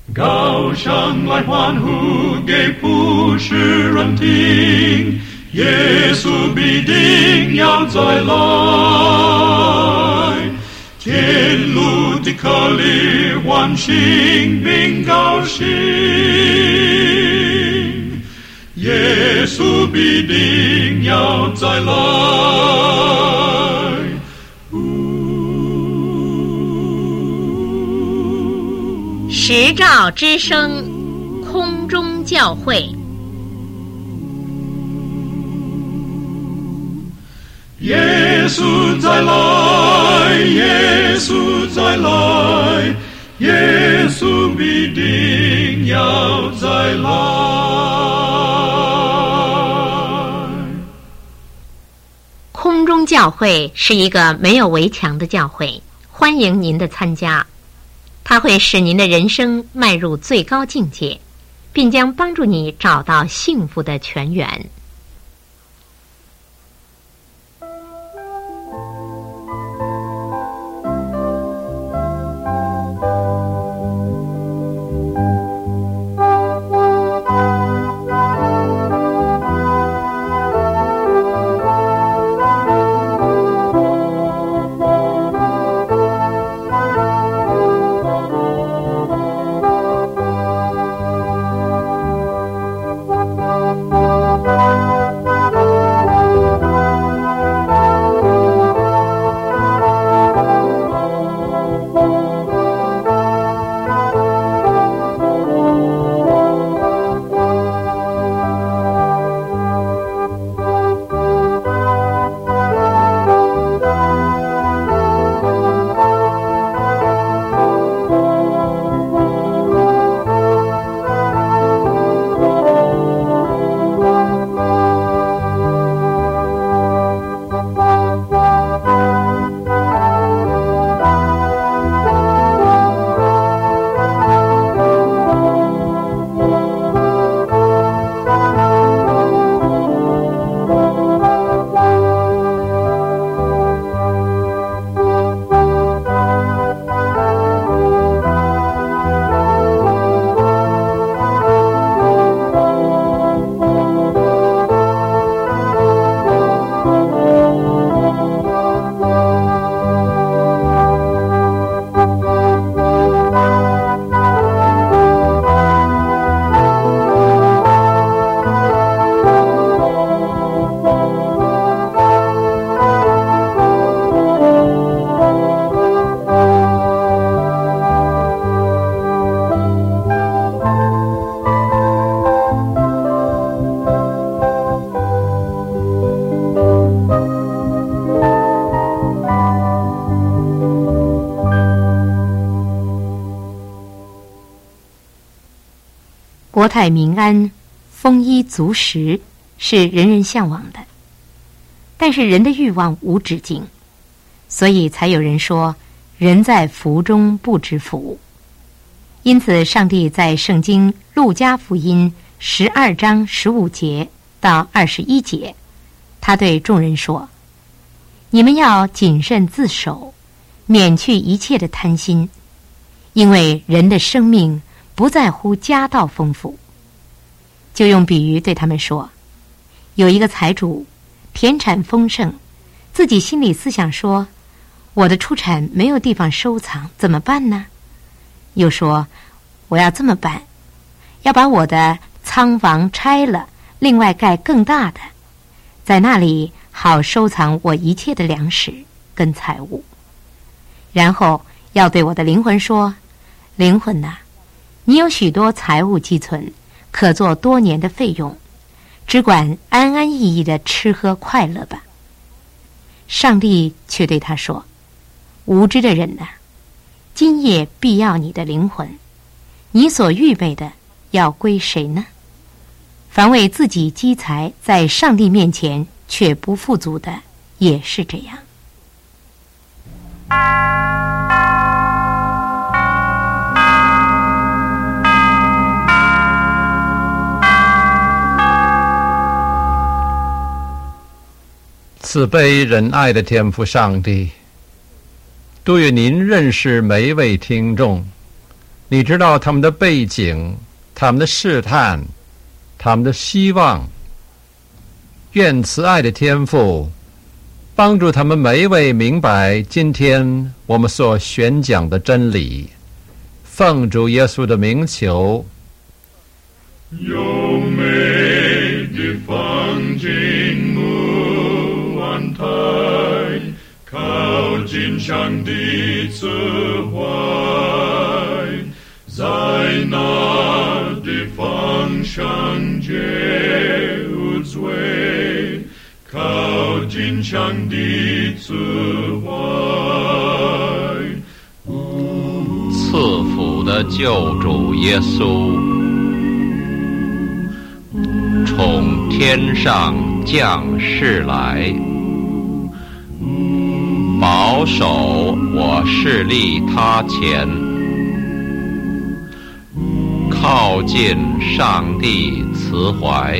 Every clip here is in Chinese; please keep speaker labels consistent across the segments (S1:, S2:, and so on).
S1: 高声来欢呼给普世人听，耶稣必定要再来，天路的客旅欢欣并高兴，耶稣必定要再来。
S2: 时照之声，空中教会。
S1: 耶稣再来，耶稣再来，耶稣必定要再来。
S2: 空中教会是一个没有围墙的教会，欢迎您的参加。它会使您的人生迈入最高境界，并将帮助你找到幸福的泉源。国泰民安、丰衣足食是人人向往的，但是人的欲望无止境，所以才有人说人在福中不知福。因此上帝在圣经路加福音12章15节到21节，他对众人说，你们要谨慎自守，免去一切的贪心，因为人的生命不在乎家道丰富。就用比喻对他们说，有一个财主田产丰盛，自己心里思想说，我的出产没有地方收藏，怎么办呢？又说，我要这么办，要把我的仓房拆了，另外盖更大的，在那里好收藏我一切的粮食跟财物。然后要对我的灵魂说，灵魂哪，你有许多财物积存，可做多年的费用，只管安安逸逸的吃喝快乐吧。上帝却对他说，无知的人哪，今夜必要你的灵魂，你所预备的要归谁呢？凡为自己积财，在上帝面前却不富足的，也是这样。
S3: 慈悲仁爱的天父上帝，都愿您认识每一位听众， 你知道他们的背景，他们的试探，他们的希望。愿慈爱的天父帮助他们每一位明白今天我们所宣讲的真理，奉主耶稣的名求。
S1: 优美的风景木安台，靠近上帝慈怀，在那的方向皆无罪，靠近上帝慈怀。
S4: 赐福的救主耶稣从天上降世来，保守我势力他前，靠近上帝慈怀。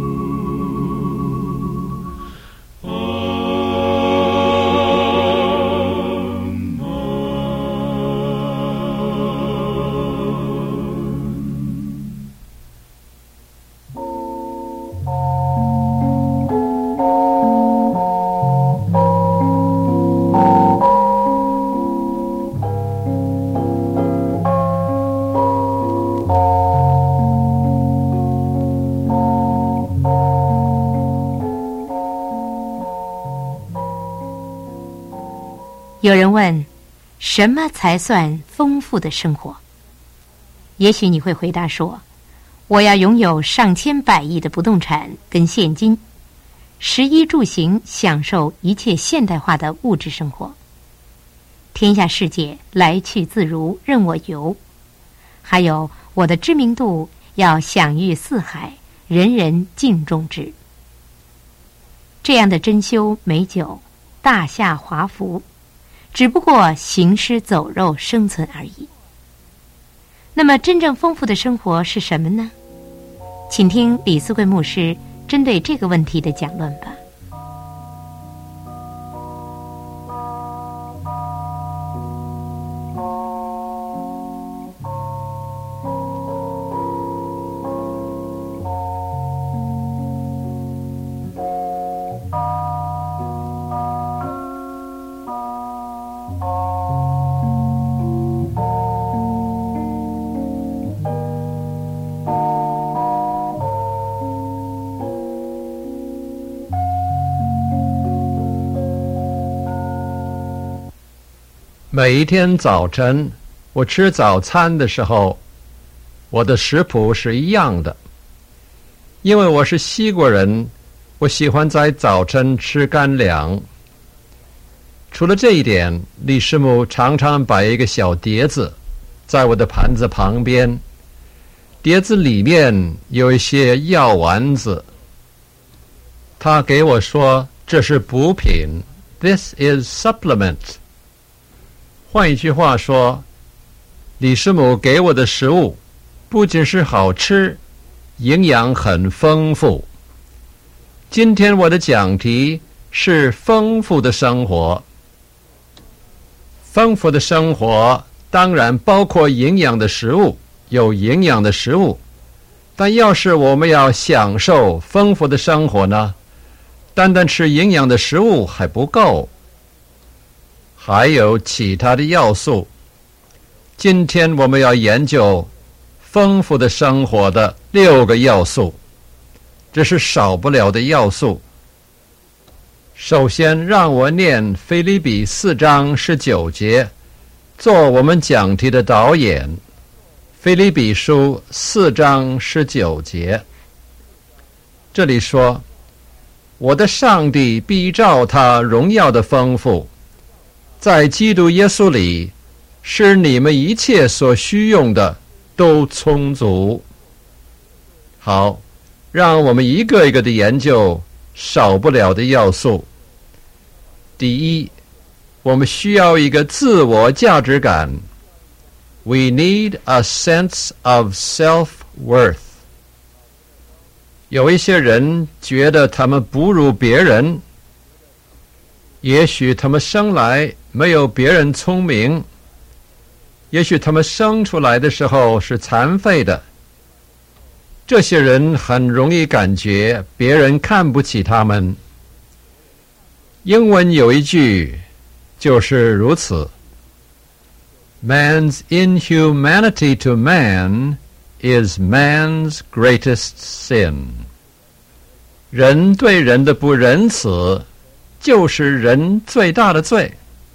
S2: 有人问，什么才算丰富的生活？也许你会回答说，我要拥有上千百亿的不动产跟现金，食衣住行享受一切现代化的物质生活，天下世界来去自如，任我游，还有我的知名度要享誉四海，人人敬重之。这样的珍馐美酒，大夏华服，只不过行尸走肉生存而已。那么真正丰富的生活是什么呢？请听李思贵牧师针对这个问题的讲论吧。
S3: 每一天早晨我吃早餐的时候，我的食谱是一样的。因为我是西国人，我喜欢在早晨吃干粮。除了这一点，李师母常常摆一个小碟子在我的盘子旁边，碟子里面有一些药丸子。他给我说，这是补品 ，This is supplement。换一句话说，李师母给我的食物不仅是好吃，营养很丰富。今天我的讲题是丰富的生活。丰富的生活当然包括营养的食物，有营养的食物，但要是我们要享受丰富的生活呢，单单吃营养的食物还不够，还有其他的要素。今天我们要研究丰富的生活的6个要素，这是少不了的要素。首先让我念腓立比4章19节做我们讲题的导演。腓立比书4章19节，这里说，我的上帝必照他荣耀的丰富，在基督耶稣里，使你们一切所需用的都充足。好，让我们一个一个的研究少不了的要素。第一，我们需要一个自我价值感。We need a sense of self-worth。有一些人觉得他们不如别人，也许他们生来没有别人聪明， 也许他们生出来的时候是残废的，这些人很容易感觉别人看不起他们。英文有一句就是如此 Man's inhumanity to man is man's greatest sin. 人对人的不仁慈就是人最大的罪。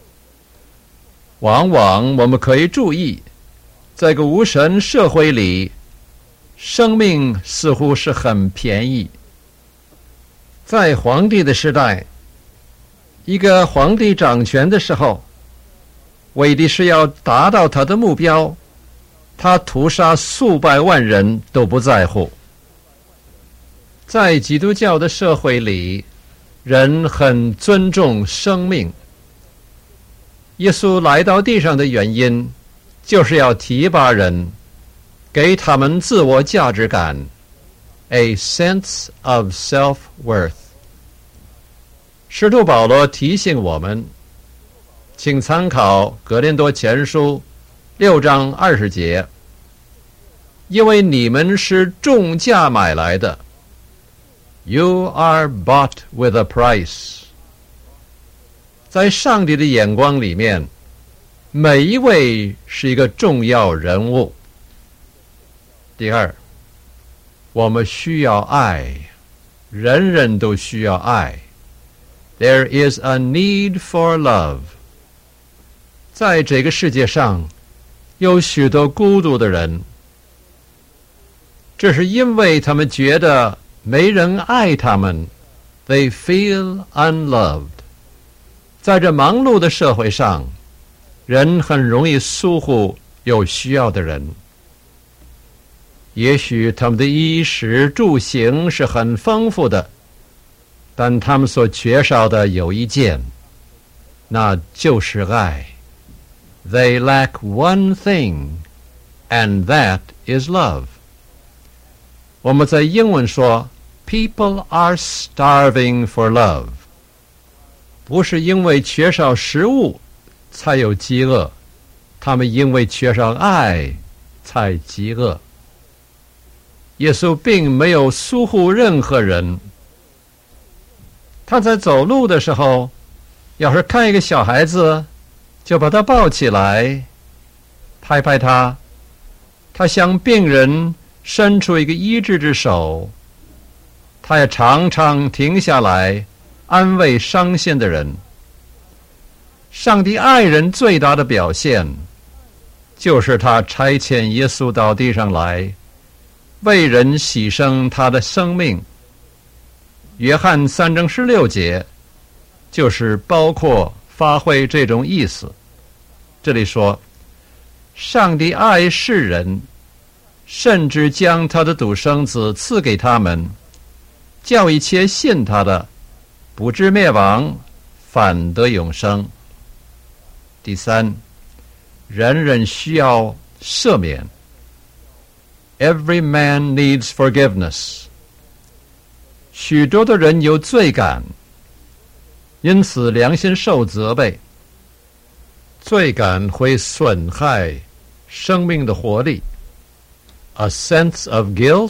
S3: 往往我们可以注意，在个无神社会里，生命似乎是很便宜。在皇帝的时代，一个皇帝掌权的时候，为的是要达到他的目标，他屠杀数百万人都不在乎。在基督教的社会里，人很尊重生命。耶稣来到地上的原因，就是要提拔人，给他们自我价值感 ，a sense of self-worth。使徒保罗提醒我们，请参考哥林多前书6章20节，因为你们是重价买来的 ，You are bought with a price。在上帝的眼光里面，每一位是一个重要人物。第二，我们需要爱，人人都需要爱。There is a need for love。在这个世界上，有许多孤独的人，这是因为他们觉得没人爱他们 ，They feel unloved。在这忙碌的社会上，人很容易疏忽有需要的人。也许他们的衣食住行是很丰富的，但他们所缺少的有一件，那就是爱。They lack one thing, and that is love. 我们在英文说 ，People are starving for love。不是因为缺少食物才有饥饿，他们因为缺少爱才饥饿。耶稣并没有疏忽任何人。他在走路的时候，要是看一个小孩子，就把他抱起来，拍拍他。他向病人伸出一个医治之手，他也常常停下来安慰伤心的人。上帝爱人最大的表现，就是他差遣耶稣到地上来，为人牺牲他的生命。约翰3章16节，就是包括发挥这种意思。这里说，上帝爱世人，甚至将他的独生子赐给他们，叫一切信他的不至灭亡，反得永生。第三，人人需要赦免。Every man needs forgiveness。许多的人有罪感，因此良心受责备。罪感会损害生命的活力。A sense of guilt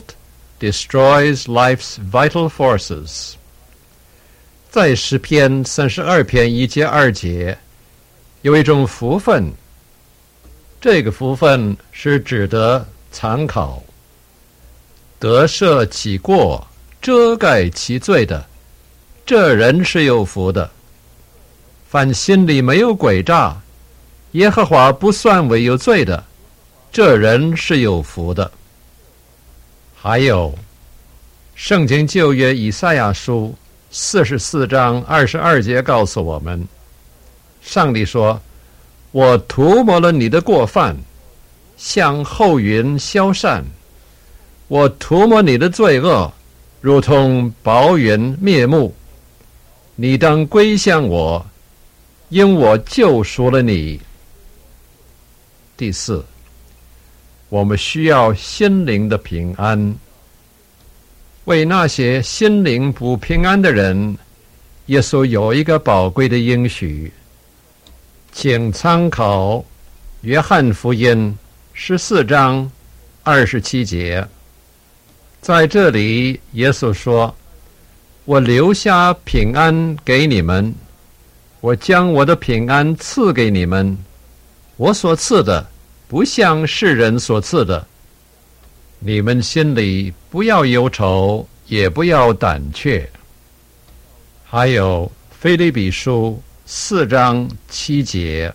S3: destroys life's vital forces。在诗篇32篇1节2节，有一种福分，这个福分是指的参考，得赦其过，遮盖其罪的，这人是有福的。凡心里没有诡诈，耶和华不算为有罪的，这人是有福的。还有，圣经旧约以赛亚书44章22节告诉我们，上帝说，我涂抹了你的过犯，像厚云消散，我涂抹你的罪恶，如同薄云灭幕。你当归向我，因我救赎了你。第四，我们需要心灵的平安。为那些心灵不平安的人，耶稣有一个宝贵的应许，请参考约翰福音14章27节，在这里耶稣说，我留下平安给你们，我将我的平安赐给你们，我所赐的不像世人所赐的，你们心里不要忧愁，也不要胆怯。还有腓立比书4章7节，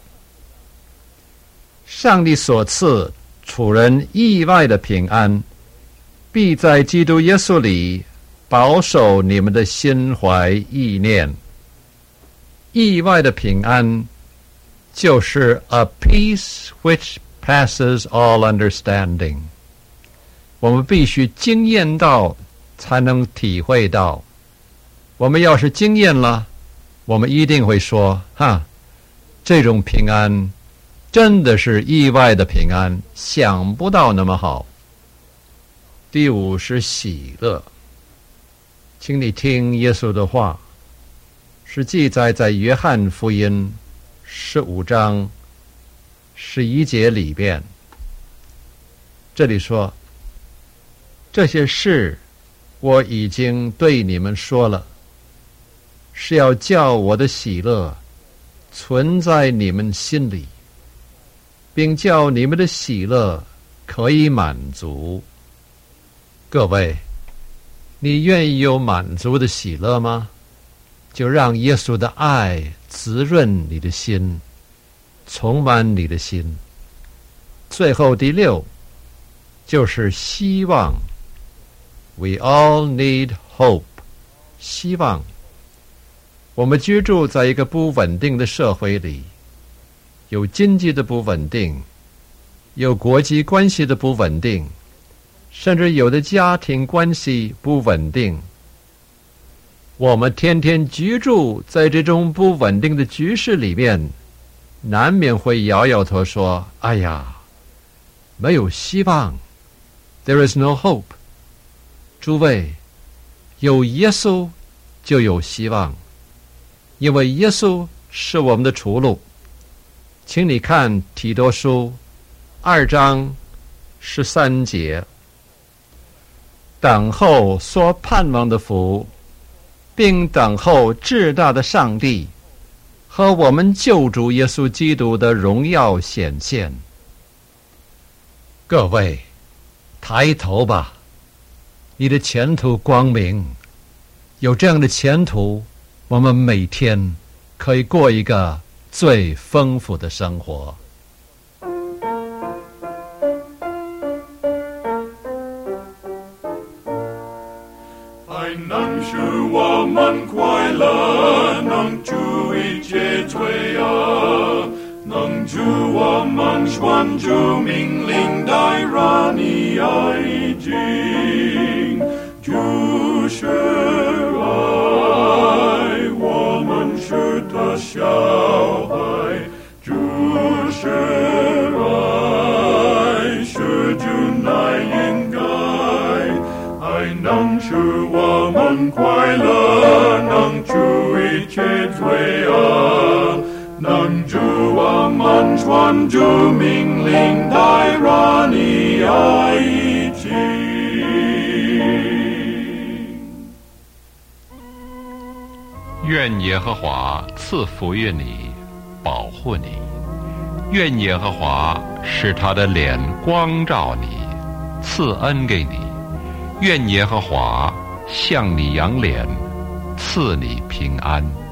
S3: 上帝所赐处人意外的平安，必在基督耶稣里保守你们的心怀意念。意外的平安就是 a peace which passes all understanding。 我们必须经验到才能体会到，我们要是经验了，我们一定会说，这种平安真的是意外的平安，想不到那么好。第5是喜乐，请你听耶稣的话，是记载在约翰福音15章11节里边。这里说，这些事我已经对你们说了，是要叫我的喜乐存在你们心里，并叫你们的喜乐可以满足。各位，你愿意有满足的喜乐吗？就让耶稣的爱滋润你的心，充满你的心。最后第6就是希望。We all need hope， 希望。我们居住在一个不稳定的社会里，有经济的不稳定，有国际关系的不稳定，甚至有的家庭关系不稳定。我们天天居住在这种不稳定的局势里面，难免会摇摇头说，哎呀，没有希望， There is no hope。 诸位，有耶稣就有希望，因为耶稣是我们的出路。请你看提多书2章13节，等候所盼望的福，并等候至大的上帝和我们救主耶稣基督的荣耀显现。各位，抬头吧，你的前途光明。有这样的前途，我们每天可以过一个最丰富的生活。
S1: 还能使我们快乐，能除一切罪恶，能助我们传出命令，带让你爱敬，就是爱，我们是他小孩，就是爱，是主乃应该，爱能使我们快乐，能除一切罪恶，能助我们传出命令，带让你爱敬。
S4: 愿耶和华赐福于你，保护你。愿耶和华使他的脸光照你，赐恩给你。愿耶和华向你扬脸，赐你平安。